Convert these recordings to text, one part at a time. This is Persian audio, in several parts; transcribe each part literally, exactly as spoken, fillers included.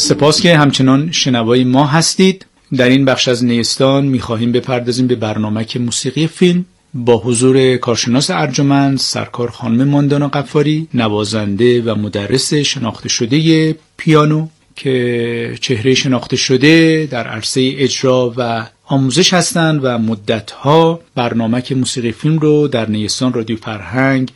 سپاس که همچنان شنوای ما هستید. در این بخش از نیستان می‌خواهیم بپردازیم به برنامه که موسیقی فیلم با حضور کارشناس ارجمند سرکار خانم ماندانا غفاری، نوازنده و مدرس شناخته شده پیانو که چهره شناخته شده در عرصه اجرا و آموزش هستند و مدت‌ها برنامه که موسیقی فیلم رو در نیستان رادیو فرهنگ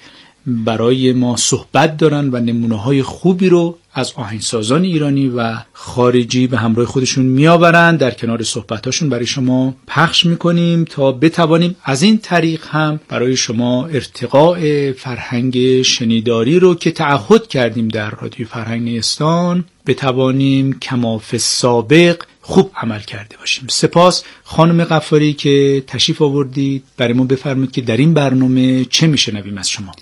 برای ما صحبت دارن و نمونه‌های خوبی رو از آهنگسازان ایرانی و خارجی به همراه خودشون میآورند، در کنار صحبتاشون برای شما پخش میکنیم تا بتوانیم از این طریق هم برای شما ارتقاء فرهنگ شنیداری رو که تعهد کردیم در رادیو فرهنگ نیستان بتوانیم کماف سابق خوب عمل کرده باشیم. سپاس خانم غفاری که تشریف آوردید. برای ما بفرمایید که در این برنامه چه میشنویم از شما؟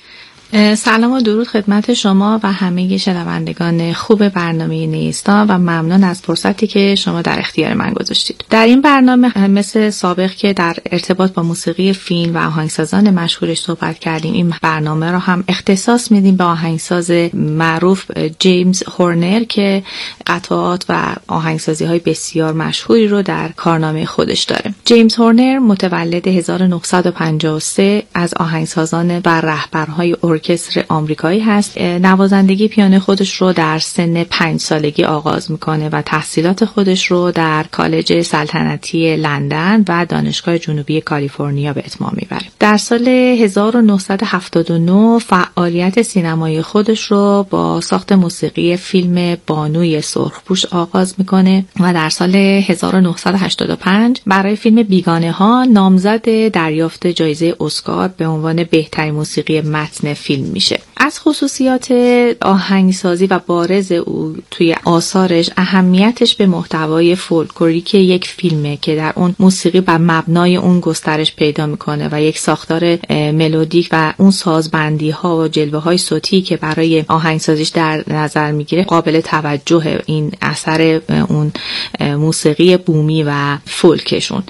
سلام و درود خدمت شما و همه شنوندگان خوب برنامه نیستان و ممنون از فرصتی که شما در اختیار من گذاشتید. در این برنامه مثل سابق که در ارتباط با موسیقی فیلم و آهنگسازان مشهورش صحبت کردیم، این برنامه را هم اختصاص میدیم به آهنگساز معروف جیمز هورنر که قطعات و آهنگسازی های بسیار مشهوری رو در کارنامه خودش داره. جیمز هورنر متولد هزار و نهصد و پنجاه و سه از آهنگسازان و رهبرهای ارکستر آمریکایی هست. نوازندگی پیانو خودش رو در سن پنج سالگی آغاز میکنه و تحصیلات خودش رو در کالج سلطنتی لندن و دانشگاه جنوبی کالیفرنیا به اتمام میبره. در سال هزار و نهصد و هفتاد و نه فعالیت سینمایی خودش رو با ساخت موسیقی فیلم بانوی سرخپوش آغاز میکنه و در سال هزار و نهصد و هشتاد و پنج برای فیلم بیگانه ها نامزد دریافت جایزه اسکار به عنوان بهترین موسیقی متن فیلم میشه. از خصوصیات آهنگسازی و بارز او توی آثارش اهمیتش به محتوای فولکلوریک یک فیلمه که در اون موسیقی بر مبنای اون گسترش پیدا میکنه و یک ساختار ملودیک و اون سازبندی ها و جلوه های صوتی که برای آهنگسازیش در نظر میگیره قابل توجه این اثر اون موسیقی بومی و فولکشون.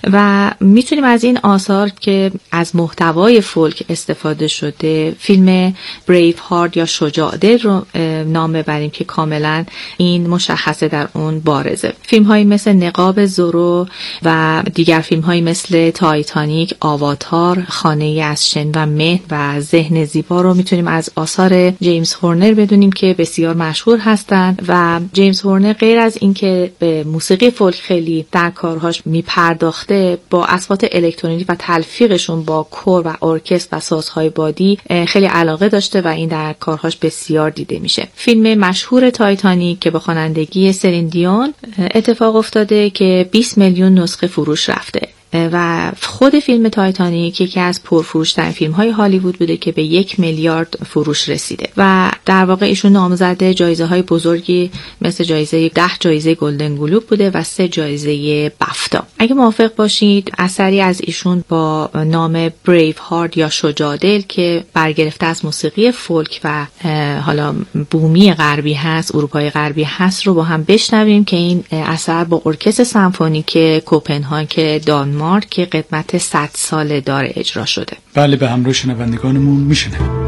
و میتونیم از این آثار که از محتوای فولک استفاده شده فیلم بریو هارت یا شجاع دل رو نام ببریم که کاملا این مشخصه در اون بارزه. فیلم هایی مثل نقاب زورو و دیگر فیلم هایی مثل تایتانیک، آواتار، خانه از شن و مه و ذهن زیبا رو میتونیم از آثار جیمز هورنر بدونیم که بسیار مشهور هستند. و جیمز هورنر غیر از اینکه به موسیقی فولک خیلی در کارهاش میپرداخته، با اصوات الکترونیکی و تلفیقشون با کور و ارکستر و سازهای بادی خیلی علاقه داشته و این در کارهاش بسیار دیده میشه. فیلم مشهور تایتانیک که با خوانندگی سلین دیون اتفاق افتاده که بیست میلیون نسخه فروش رفته و خود فیلم تایتانیک یکی از پرفروش‌ترین فیلم‌های هالیوود بوده که به یک میلیارد فروش رسیده و در واقع ایشون نامزد جایزه‌های بزرگی مثل جایزه ده جایزه گلدن گلوب بوده و سه جایزه بفتا. اگه موافق باشید اثری از ایشون با نام بریو هارت یا شجاع دل که برگرفته از موسیقی فولک و حالا بومی غربی هست، اروپای غربی هست رو با هم بشنویم که این اثر با ارکستر سمفونیک کوپنهاگ دانمارک که قدمت صد ساله داره اجرا شده. بله، به همراه شنوندگانمون میشنویم.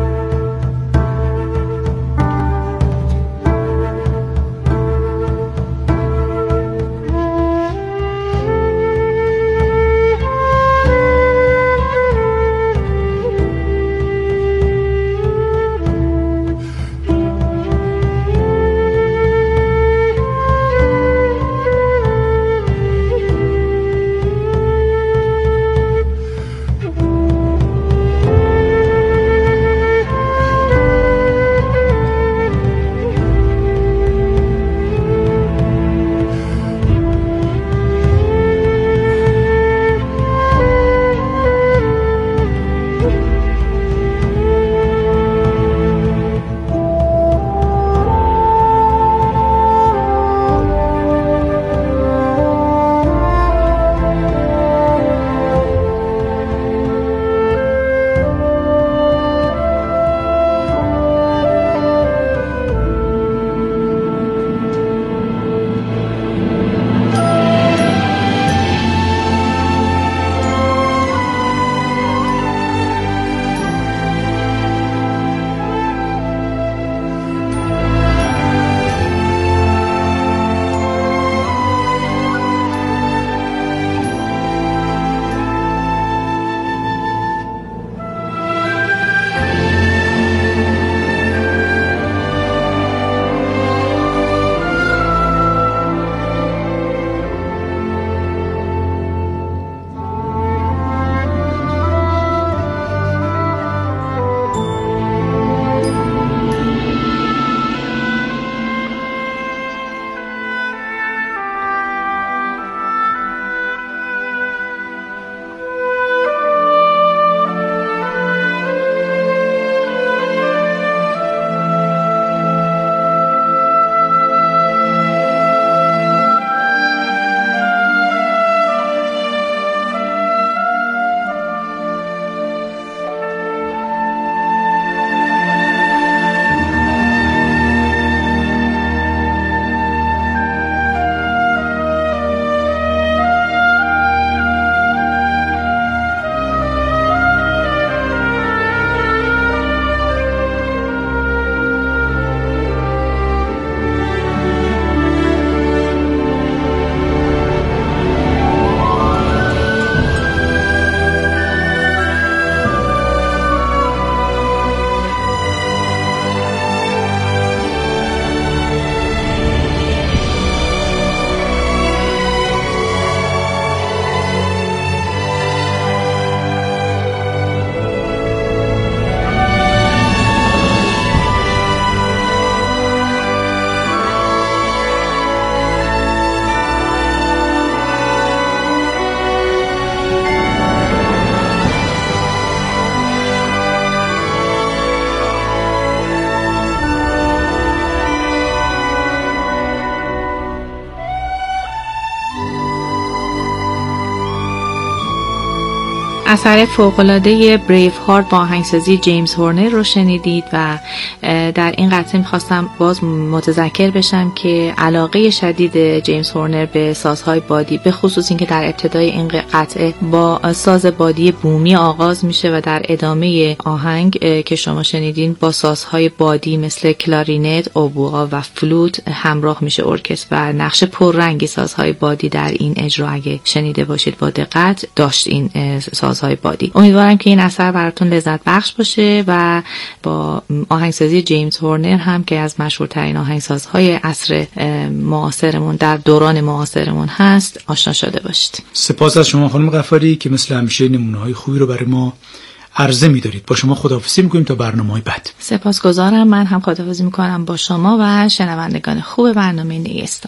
اثر فوق‌العاده بریف هارت با آهنگسازی جیمز هورنر رو شنیدید و در این قطعه میخواستم باز متذکر بشم که علاقه شدید جیمز هورنر به سازهای بادی، به خصوص اینکه در ابتدای این قطعه با ساز بادی بومی آغاز میشه و در ادامه آهنگ که شما شنیدین با سازهای بادی مثل کلارینت، اوبوها و فلوت همراه میشه ارکستر و نقش پررنگی سازهای بادی در این اجرا اگه شنیده باشید با دقت داشت این سازهای بادی. امیدوارم که این اثر براتون لذت بخش باشه و با آهنگسازی جیمز هورنر هم که از مشهورترین آهنگسازهای عصر معاصرمون در دوران معاصرمون هست آشنا شده باشید. سپاس از شما خانم غفاری که مثل همیشه نمونه‌های خوبی رو برای ما عرضه می‌دارید. با شما خداحافظی می‌کنیم تا برنامه‌های بعد. سپاسگزارم. من هم خداحافظی می‌کنم با شما و شنوندگان خوب برنامه نیستان.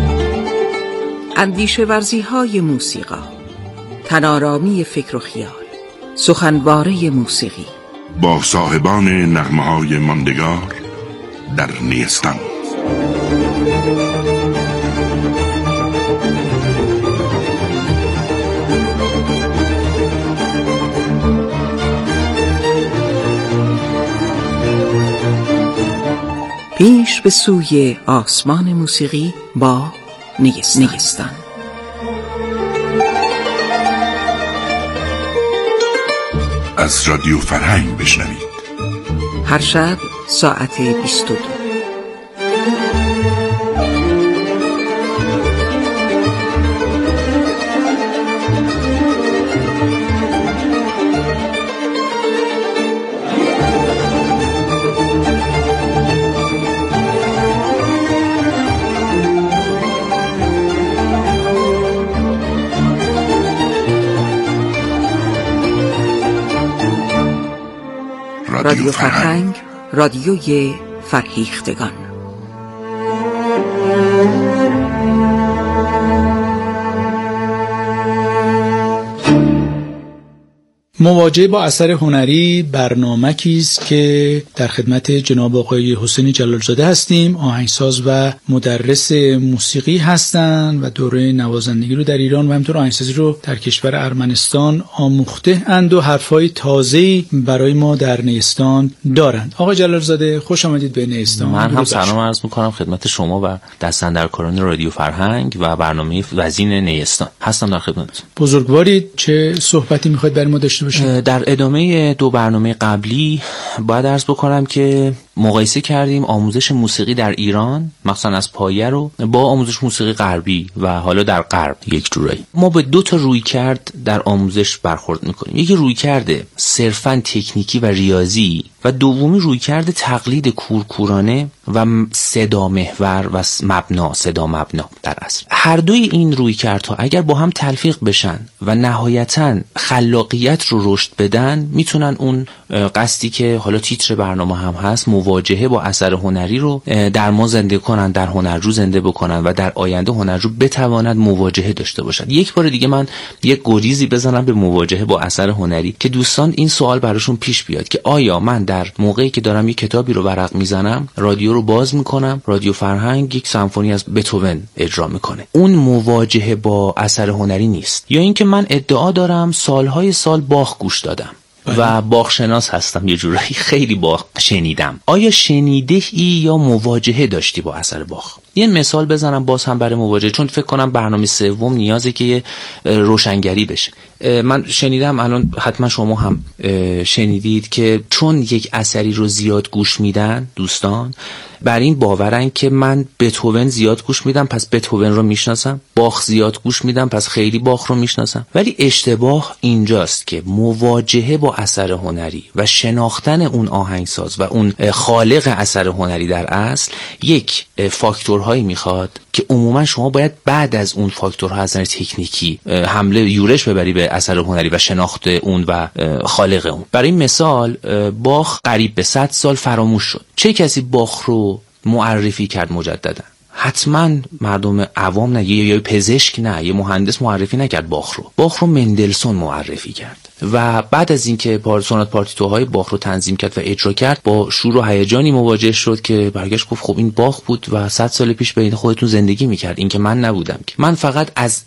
اندیشه ورزی‌های موسیقی، تنارامی فکر و خیال، سخنواره موسیقی با صاحبان نغمه‌های ماندگار در نیستان. پیش به سوی آسمان موسیقی با نیستان, نیستان. از رادیو فرهنگ بشنوید. هر شب ساعت بیست و دو. رادیو فرهنگ، رادیوی فرهیختگان. مواجهه با اثر هنری برنامه‌ای است که در خدمت جناب آقای حسین جلالزاده هستیم. آهنگساز و مدرس موسیقی هستند و دوره نوازندگی رو در ایران و همینطور آهنگسازی رو در کشور ارمنستان آموخته اند و حرفای تازه‌ای برای ما در نیستان دارند. آقای جلالزاده خوش آمدید به نیستان. من هم سلام عرض می‌کنم خدمت شما و دستاندرکاران رادیو فرهنگ و برنامه وزین نیستان. هستم در خدمتتون. بزرگوارید. چه صحبتی می‌خواید برای ما داشته باشید؟ در ادامه دو برنامه قبلی باید عرض بکنم که مقایسه کردیم آموزش موسیقی در ایران مثلا از پایه رو با آموزش موسیقی غربی و حالا در غرب. یک جورایی ما به دو تا رویکرد در آموزش برخورد میکنیم. یکی رویکرد صرفاً تکنیکی و ریاضی و دومی رویکرد تقلید کورکورانه و صدا محور و مبنا صدا مبنا. در اصل هر دوی این رویکردها اگر با هم تلفیق بشن و نهایتاً خلاقیت رو رشد بدن میتونن اون قصدی که حالا تیتر برنامه هم هست مواجهه با اثر هنری رو در ما زنده کنن، در هنرجو زنده بکنن و در آینده هنرجو بتواند مواجهه داشته باشد. یک بار دیگه من یک گریزی بزنم به مواجهه با اثر هنری که دوستان این سوال براشون پیش بیاد که آیا من در موقعی که دارم یک کتابی رو ورق میزنم رادیو رو باز میکنم، رادیو فرهنگ یک سمفونی از بتهوون اجرا میکنه، اون مواجهه با اثر هنری نیست؟ یا اینکه من ادعا دارم سالهای سال باخ گوش دادم و باخ شناس هستم، یه جورایی خیلی باخ شنیدم، آیا شنیده ای یا مواجهه داشتی با اثر باخ؟ یه مثال بزنم باز هم برای مواجهه، چون فکر کنم برنامه سوم نیازه که روشنگری بشه. من شنیدم الان حتما شما هم شنیدید که چون یک اثری رو زیاد گوش میدن دوستان بر این باورن که من بتهوون زیاد گوش میدم پس بتهوون رو میشناسم، باخ زیاد گوش میدم پس خیلی باخ رو میشناسم. ولی اشتباه اینجاست که مواجهه با اثر هنری و شناختن اون آهنگساز و اون خالق اثر هنری در اصل یک فاکتورهایی میخواد که عموما شما باید بعد از اون فاکتورها از نظر تکنیکی حمله یورش ببری به اثر هنری و شناخت اون و خالق اون. برای مثال باخ قریب به صد سال فراموش شد. چه کسی باخ رو معرفی کرد مجددا؟ حتما مردم عوام نه، یا پزشک نه، یه مهندس معرفی نکرد باخ رو. باخ رو مندلسون معرفی کرد و بعد از اینکه پارسونات پارتیتوهای باخ رو تنظیم کرد و اجرا کرد با شور و هیجانی مواجه شد که برگشت گفت خب این باخ بود و صد سال پیش بین خودتون زندگی میکرد، این که من نبودم که. من فقط از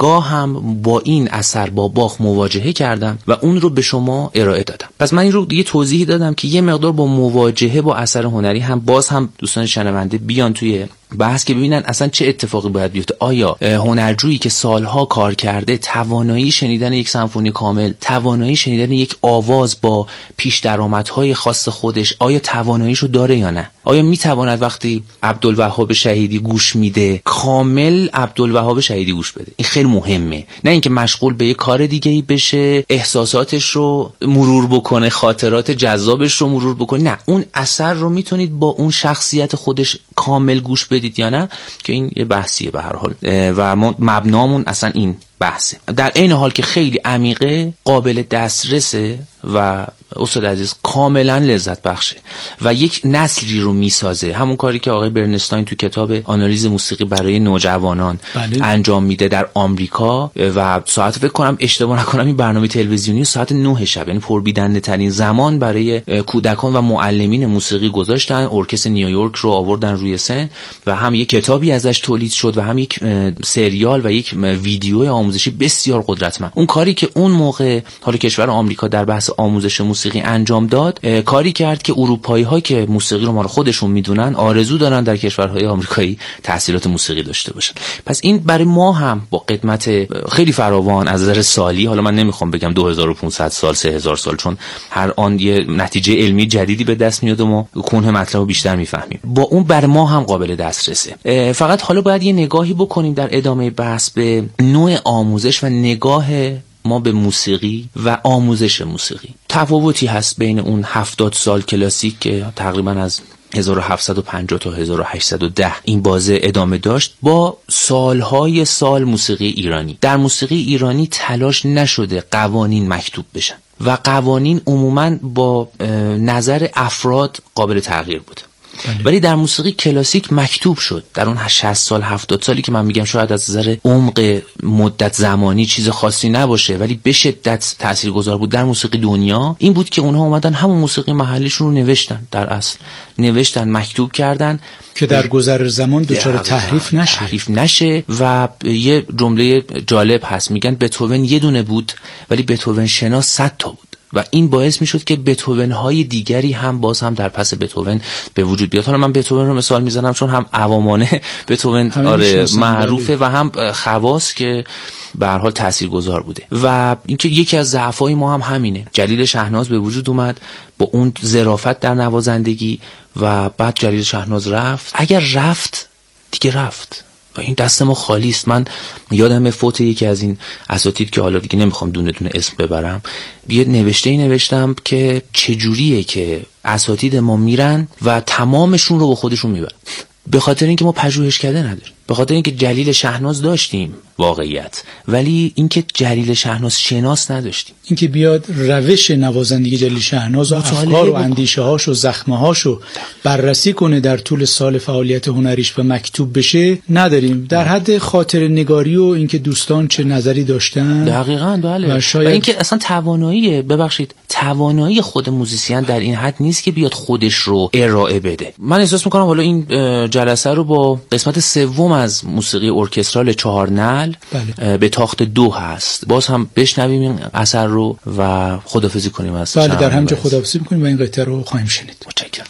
نگاهم با این اثر با باخ مواجهه کردم و اون رو به شما ارائه دادم. پس من این رو دیگه توضیح دادم که یه مقدار با مواجهه با اثر هنری هم باز هم دوستان شنونده بیان توی بحث که ببینن اصلا چه اتفاقی باید بیفته. آیا هنرجویی که سالها کار کرده توانایی شنیدن یک سمفونی کامل، توانایی شنیدن یک آواز با پیش درآمدهای خاص خودش، آیا تواناییشو داره یا نه؟ آیا میتواند وقتی عبدالوهاب شهیدی گوش میده کامل عبدالوهاب شهیدی گوش بده؟ این خیلی مهمه، نه اینکه مشغول به یک کار دیگه‌ای بشه، احساساتش رو مرور بکنه، خاطرات جذابش رو مرور بکنه. نه، اون اثر رو میتونید با اون شخصیت خودش کامل گوش بدید یا نه، که این یه بحثیه به هر حال و ما مبنامون اصلا این بحثه. در این حال که خیلی عمیقه، قابل دسترسه و استاد عزیز کاملا لذت بخشه و یک نسلی رو میسازه. همون کاری که آقای برنستاین تو کتاب آنالیز موسیقی برای نوجوانان بله. انجام میده در آمریکا و ساعت فکر کنم اشتباه نکنم این برنامه تلویزیونی ساعت نه شب، یعنی پربیدنده ترین زمان برای کودکان و معلمین موسیقی گذاشتن. ارکستر نیویورک رو آوردن روی سن و هم یک کتابی ازش تولید شد و هم یک سریال و یک ویدیو آموزشی بسیار قدرتمند. اون کاری که اون موقع حالا کشور آمریکا در بحث آموزش موسیقی انجام داد، کاری کرد که اروپایی‌ها که موسیقی رو مال خودشون میدونن آرزو دارن در کشورهای آمریکایی تحصیلات موسیقی داشته باشن. پس این برای ما هم با قدمت خیلی فراوان از نظر سالی، حالا من نمیخوام بگم دو هزار و پانصد سال سه هزار سال، چون هر آن یه نتیجه علمی جدیدی به دست میاد و ما کنه مطلب رو بیشتر میفهمیم، با اون برای ما هم قابل دسترسه. فقط حالا باید یه نگاهی بکنیم در ادامه بحث به نوع آموزش و نگاه ما به موسیقی و آموزش موسیقی. تفاوتی هست بین اون هفتاد سال کلاسیک که تقریبا از هزار و هفتصد و پنجاه تا هزار و هشتصد و ده این بازه ادامه داشت با سالهای سال موسیقی ایرانی. در موسیقی ایرانی تلاش نشده قوانین مکتوب بشن و قوانین عموماً با نظر افراد قابل تغییر بوده. ولی در موسیقی کلاسیک مکتوب شد. در اون شصت سال هفتاد سالی که من میگم شاید از نظر عمق مدت زمانی چیز خاصی نباشه ولی به شدت تاثیرگذار بود در موسیقی دنیا، این بود که اونها اومدن همون موسیقی محلیشون رو نوشتن، در اصل نوشتن، مکتوب کردن که در گذر زمان دچار تحریف نشه تحریف نشه و یه جمله جالب هست، میگن بتهوون یه دونه بود ولی بتهوون شناس صد تا بود و این باعث میشد که بتهوون های دیگری هم باز هم در پس بتهوون به وجود بیاد. حالا من بتهوون رو مثال میزنم چون هم عوامانه بتهوون آره معروفه و هم خواص که به هر حال تاثیرگذار بوده. و اینکه یکی از ضعف‌های ما هم همینه. جلیل شهناز به وجود اومد با اون ظرافت در نوازندگی و بعد جلیل شهناز رفت. اگر رفت دیگه رفت و این دست ما خالی است. من یادم فوت یکی از این اساتید که حالا دیگه نمیخوام دونه دونه اسم ببرم، یه نوشته‌ای نوشتم که چجوریه که اساتید ما میرن و تمامشون رو با خودشون میبرن، به خاطر اینکه ما پژوهشکده نداریم، به خاطر اینکه جلیل شهناز داشتیم واقعیت ولی اینکه جلیل شهناز شناس نداشتیم، اینکه بیاد روش نوازندگی جلیل شهناز و افکار و اندیشه هاش و زخمه هاشو بررسی کنه در طول سال فعالیت هنریش و مکتوب بشه نداریم. در حد خاطر نگاری و اینکه دوستان چه نظری داشتن دقیقاً بله و, شاید... و اینکه اصلا توانایی ببخشید توانایی خود موزیسین در این حد نیست که بیاد خودش رو ارائه بده. من احساس میکنم حالا این جلسه رو با قسمت سوم از موسیقی ارکسترال چهار نعل بله. به تاخت دو هست، باز هم بشنویم این اثر رو و خداحافظی کنیم از بله در همجا خداحافظی میکنیم و این قطعه رو خواهیم شنید. متشکرم.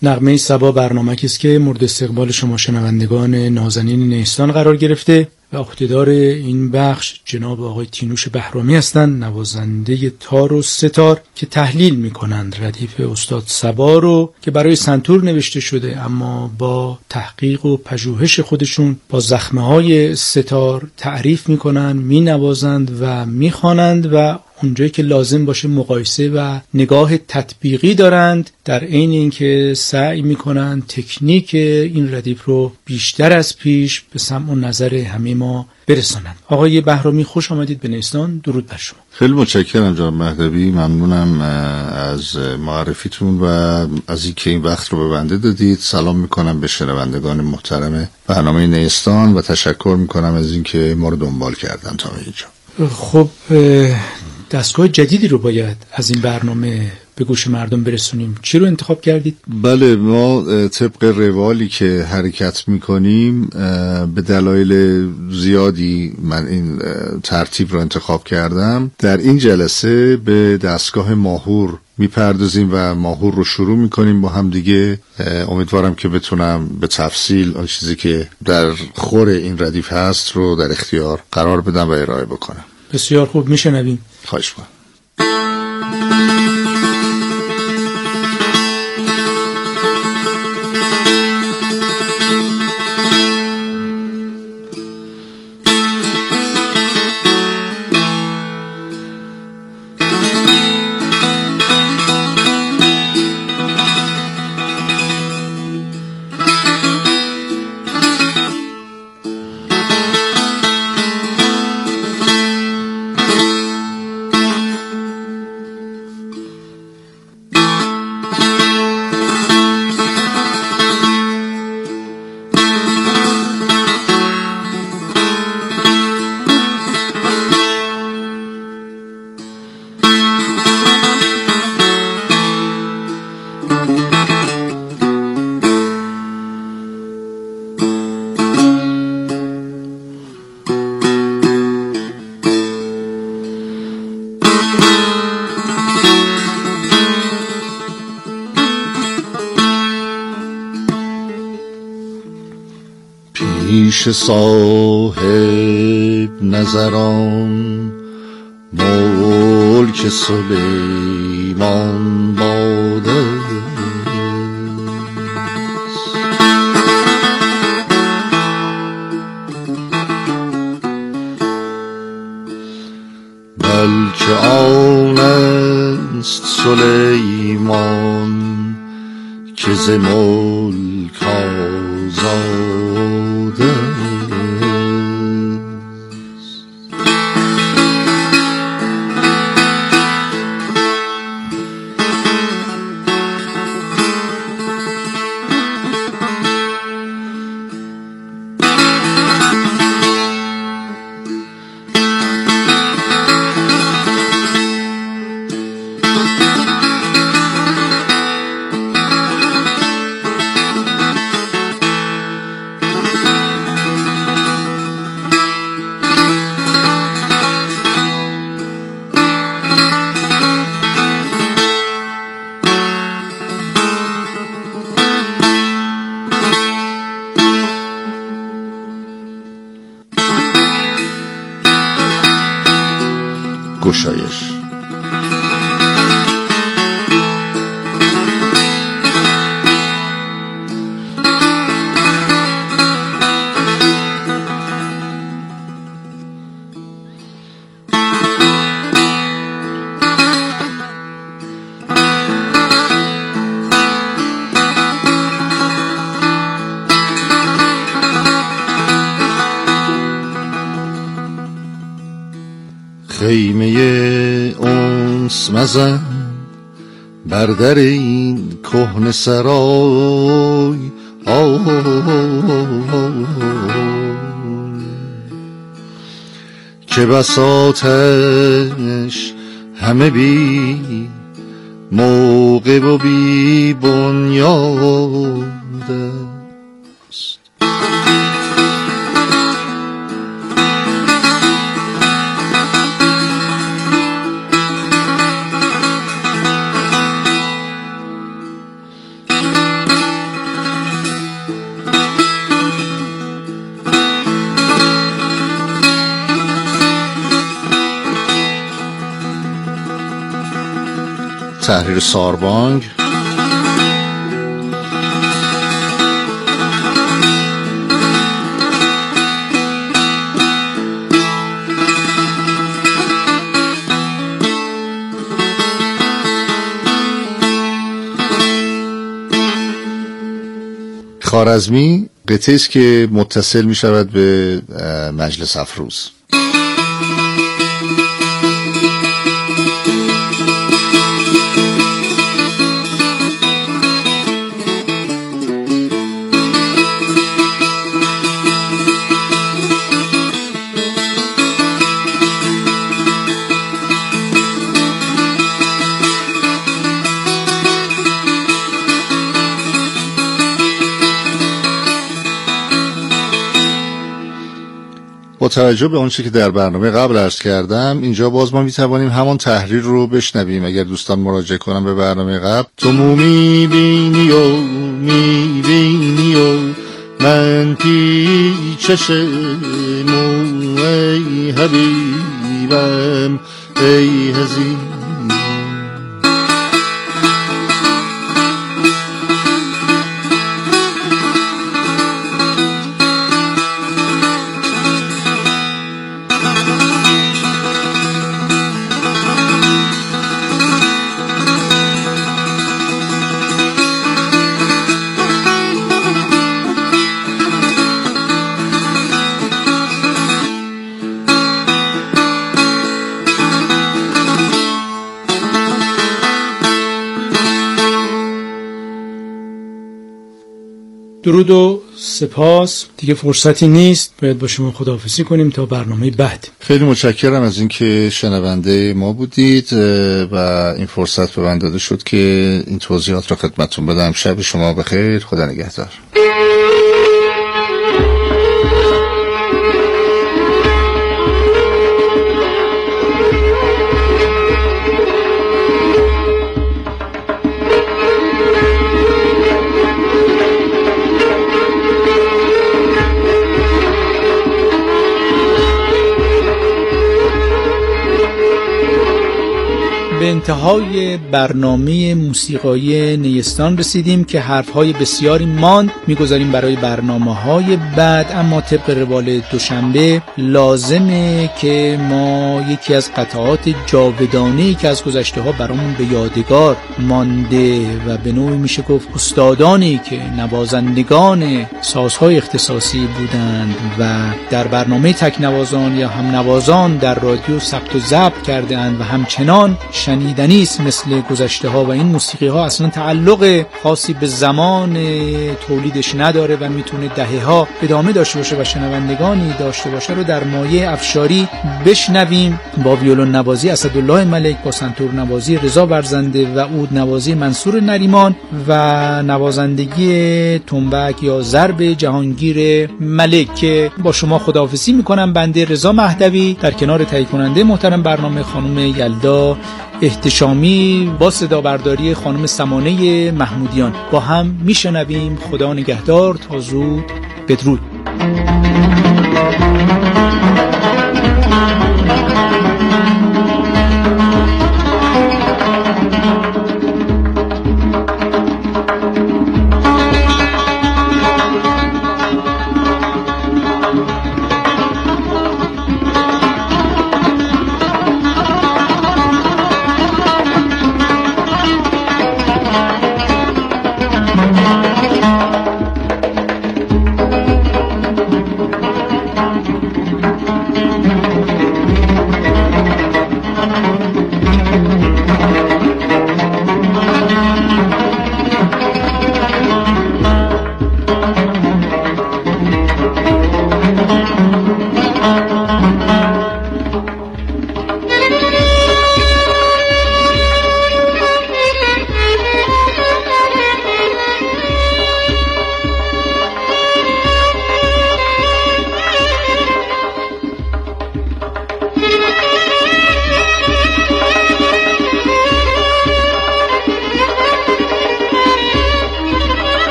نغمه صبا برنامه‌ای است که مورد استقبال شما شنوندگان نازنین نیستان قرار گرفته و عهدهدار این بخش جناب آقای تینوش بهرامی هستند، نوازنده تار و ستار که تحلیل می‌کنند ردیف استاد صبا رو که برای سنتور نوشته شده، اما با تحقیق و پژوهش خودشون با زخمه‌های ستار تعریف می‌کنند، می‌نوازند و می‌خوانند و اونجایی که لازم باشه مقایسه و نگاه تطبیقی دارند، در عین اینکه سعی میکنند تکنیک این ردیف رو بیشتر از پیش به سمع و نظر همه ما برسانند. آقای بهرامی خوش آمدید به نیستان، درود بر شما. خیلی متشکرم جناب مهدوی، ممنونم از معرفیتون و از اینکه این وقت رو به بنده دادید. سلام میکنم به شنوندگان محترم برنامه نیستان و تشکر میکنم از اینکه ما رو دنبال کردن تا اینجا. خب دستگاه جدیدی رو باید از این برنامه به گوش مردم برسونیم، چی رو انتخاب کردید؟ بله، ما طبق روالی که حرکت میکنیم به دلایل زیادی من این ترتیب رو انتخاب کردم. در این جلسه به دستگاه ماهور میپردازیم و ماهور رو شروع میکنیم با هم دیگه. امیدوارم که بتونم به تفصیل آن چیزی که در خور این ردیف هست رو در اختیار قرار بدم و ارائه بکنم. بسیار خوب، میشنویم. خواهش می‌کنم. پیش صاحب نظران ملک سلیمان باده، بلکه آن است سلیمان که ز ملک آزاده. گشایش. خیمه انس مزن بر در این کهنه سرای، که بساطش همه بی موقع و بی بنیاد است. تحریر ساربانگ. خوارزمی قطعه است که متصل می شود به مجلس افروز. با توجه به آنچه که در برنامه قبل عرض کردم، اینجا باز ما میتوانیم همان تحریر رو بشنویم. اگر دوستان مراجعه کنم به برنامه قبل: تو مو میبینی و میبینی و من پیچش مو، ای حبیبم ای حزین. درود و سپاس. دیگه فرصتی نیست، باید با شما خداحافظی کنیم تا برنامه بعد. خیلی متشکرم از اینکه شنونده ما بودید و این فرصت به من داده شد که این توضیحات را خدمتتون بدم. شب شما بخیر، خدا نگهدار. به انتهای برنامه موسیقایی نیستان رسیدیم که حرفهای بسیاری ماند، میگذاریم برای برنامه‌های بعد. اما طبق روال دوشنبه لازمه که ما یکی از قطعات جاودانه‌ای که از گذشته ها برامون به یادگار مانده و به نوعی میشه گفت استادانی که نوازندگان سازهای اختصاصی بودند و در برنامه تکنوازان یا هم نوازان در رادیو ثبت و ضبط کرده‌اند و همچنان شنیدنی است مثل گذشته ها، و این موسیقی ها اصلا تعلق خاصی به زمان تولیدش نداره و میتونه دهه ها ادامه داشته باشه و شنوندگانی داشته باشه رو در مایه افشاری بشنویم با ویولون نوازی اسدالله ملک، با سنتور نوازی رضا ورزنده و عود نوازی منصور نریمان و نوازندگی تنبک یا ضرب جهانگیر ملک. که با شما خداحافظی میکنم. بنده رضا مهدوی در کنار تهیه کننده محترم برنامه خانم یلدا احتشامی با صدا برداری خانم سمانه محمودیان با هم میشنویم. خدا نگهدار، تا زود، بدرود.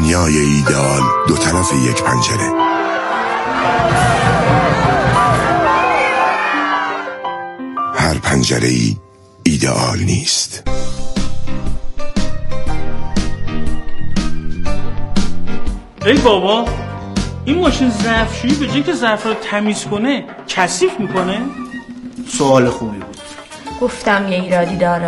دنیای ایدئال دو طرف یک پنجره. هر پنجره ای ایدئال نیست. ای بابا، این ماشین ظرفشویی به جای که ظرف رو تمیز کنه کثیف میکنه؟ سوال خوبی بود. گفتم یه ایرادی داره.